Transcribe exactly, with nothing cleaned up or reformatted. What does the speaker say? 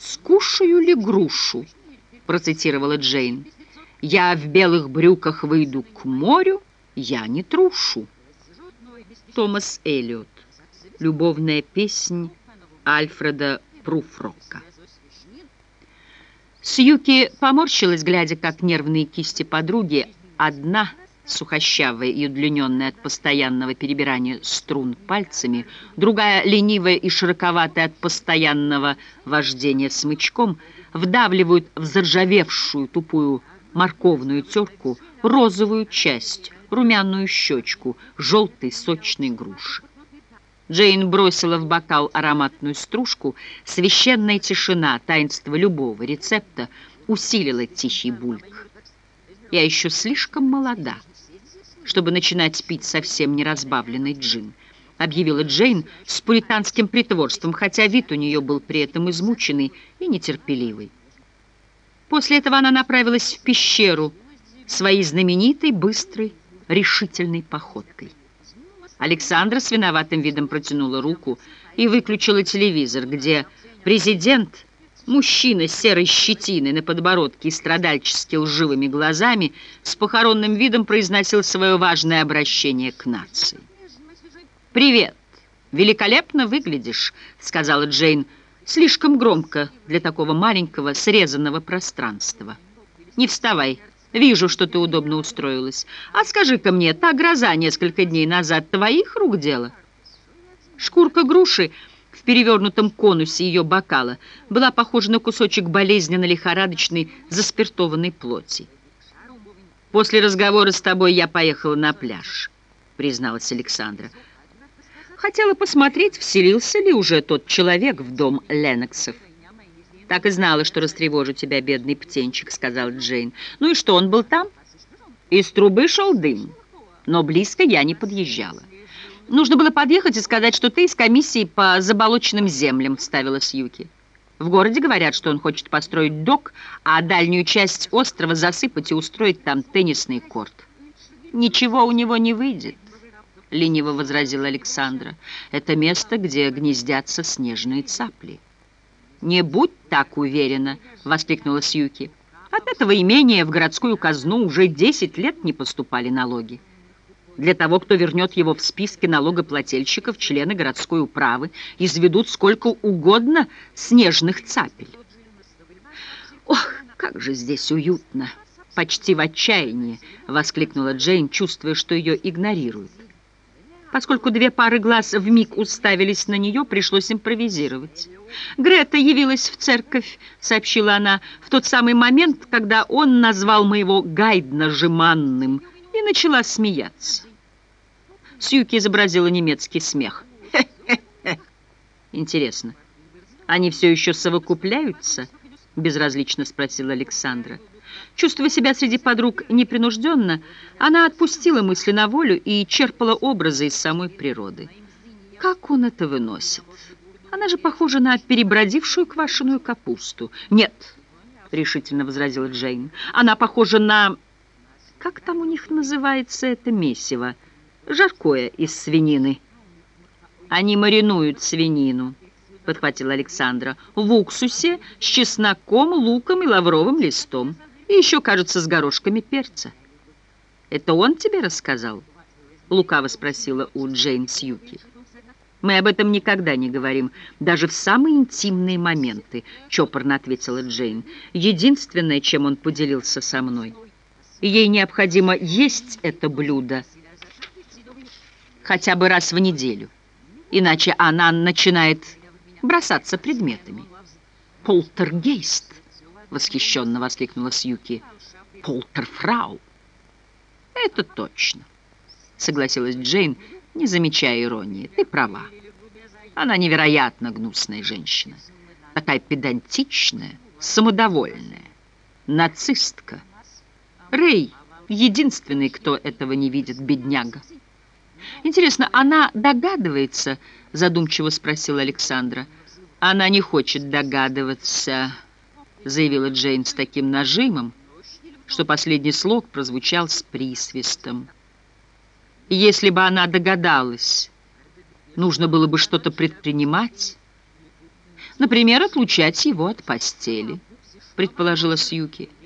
«Скушаю ли грушу?» — процитировала Джейн. «Я в белых брюках выйду к морю, я не трушу». Томас Эллиот. Любовная песнь Альфреда Пруфрока. Сьюки поморщилась, глядя, как нервные кисти подруги, одна сухощавая и удлиненная от постоянного перебирания струн пальцами, другая ленивая и широковатая от постоянного вождения смычком, вдавливают в заржавевшую тупую морковную терку розовую часть, румяную щечку желтой сочной груши. Джейн бросила в бокал ароматную стружку. Священная тишина, таинство любого рецепта усилила тихий бульк. «Я еще слишком молода, чтобы начинать пить совсем неразбавленный джин», объявила Джейн с пуританским притворством, хотя вид у нее был при этом измученный и нетерпеливый. После этого она направилась в пещеру своей знаменитой, быстрой, решительной походкой. Александра с виноватым видом протянула руку и выключила телевизор, где президент, мужчина с серой щетиной на подбородке и страдальчески лживыми глазами, с похоронным видом произносил свое важное обращение к нации. «Привет! Великолепно выглядишь», — сказала Джейн, слишком громко для такого маленького срезанного пространства. «Не вставай. Вижу, что ты удобно устроилась. А скажи-ка мне, та гроза несколько дней назад твоих рук дело?» Шкурка груши в перевернутом конусе ее бокала была похожа на кусочек болезненно-лихорадочной заспиртованной плоти. «После разговора с тобой я поехала на пляж», — призналась Александра. «Хотела посмотреть, вселился ли уже тот человек в дом Ленноксов». «Так и знала, что растревожу тебя, бедный птенчик», — сказал Джейн. «Ну и что, он был там?» «Из трубы шел дым, но близко я не подъезжала». «Нужно было подъехать и сказать, что ты из комиссии по заболоченным землям», — вставила Сьюки. «В городе говорят, что он хочет построить док, а дальнюю часть острова засыпать и устроить там теннисный корт». «Ничего у него не выйдет», — лениво возразила Александра. «Это место, где гнездятся снежные цапли». «Не будь так уверена», — воскликнула Сьюки. «От этого имения в городскую казну уже десять лет не поступали налоги. Для того, кто вернет его в списке налогоплательщиков, члены городской управы изведут сколько угодно снежных цапель». «Ох, как же здесь уютно!» — почти в отчаянии воскликнула Джейн, чувствуя, что ее игнорируют. Поскольку две пары глаз вмиг уставились на нее, пришлось импровизировать. «Грета явилась в церковь», — сообщила она, «в тот самый момент, когда он назвал моего Гайдна жеманным», и начала смеяться. Сьюки изобразила немецкий смех. «Хе-хе-хе! Интересно, они все еще совокупляются?» — безразлично спросила Александра. Чувствуя себя среди подруг непринужденно, она отпустила мысли на волю и черпала образы из самой природы. Как он это выносит? Она же похожа на перебродившую квашеную капусту. «Нет», — решительно возразила Джейн, — «она похожа на... Как там у них называется это месиво? Жаркое из свинины». «Они маринуют свинину», — подхватила Александра, «в уксусе с чесноком, луком и лавровым листом. И еще, кажется, с горошками перца». «Это он тебе рассказал?» — лукаво спросила у Джейн Сьюки. «Мы об этом никогда не говорим, даже в самые интимные моменты», — чопорно ответила Джейн. «Единственное, чем он поделился со мной. Ей необходимо есть это блюдо хотя бы раз в неделю, иначе она начинает бросаться предметами». «Полтергейст!» — восхищенно воскликнула Сьюки. «Полтерфрау!» «Это точно», — согласилась Джейн, не замечая иронии. «Ты права. Она невероятно гнусная женщина. Такая педантичная, самодовольная, нацистка. Рэй — единственный, кто этого не видит, бедняга». «Интересно, она догадывается?» — задумчиво спросила Александра. «Она не хочет догадываться», — заявила Джейн с таким нажимом, что последний слог прозвучал с присвистом. «Если бы она догадалась, нужно было бы что-то предпринимать». Например, отлучать его от постели, предположила Сьюки.